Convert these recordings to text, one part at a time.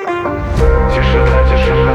Тишина, тишина,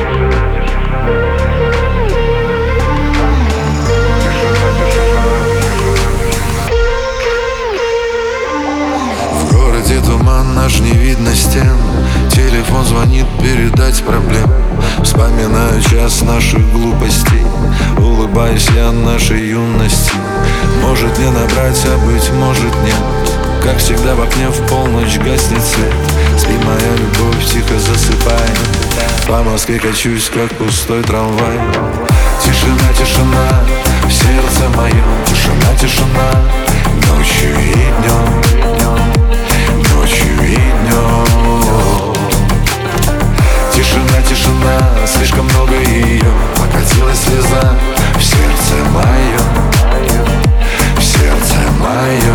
В городе туман, наш не видно стен. Телефон звонит, передать проблем. Вспоминаю час наших глупостей, улыбаюсь я нашей юности. Может не набрать, а быть может нет. Как всегда в окне в полночь гаснет свет. Спи, моя любовь, тихо засыпай. По Москве качусь, как пустой трамвай. Тишина, тишина, в сердце моем. Тишина, тишина, ночью и днем. Ночью и днем. Тишина, тишина, слишком много ее. Покатилась слеза в сердце мое. В сердце мое.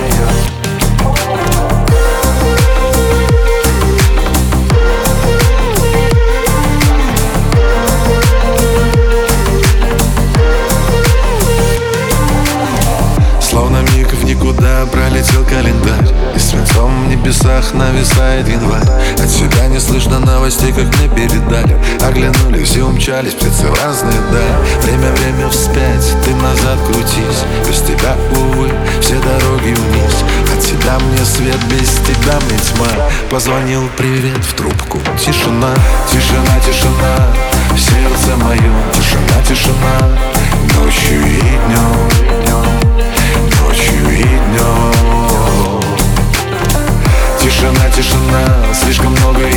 Словно миг в никуда пролетел календарь, и свинцом в небесах нависает январь. От себя не слышно новостей, как мне передали. Оглянулись и умчались птицы в разные дали. Время вспять, ты назад крутись. Без тебя, увы, все дороги вниз. От тебя мне свет, без тебя мне тьма. Позвонил привет в трубку. Тишина, тишина, тишина, в сердце моем. Тишина, тишина, ночью и днем. Ночью и днем. Тишина, тишина, слишком много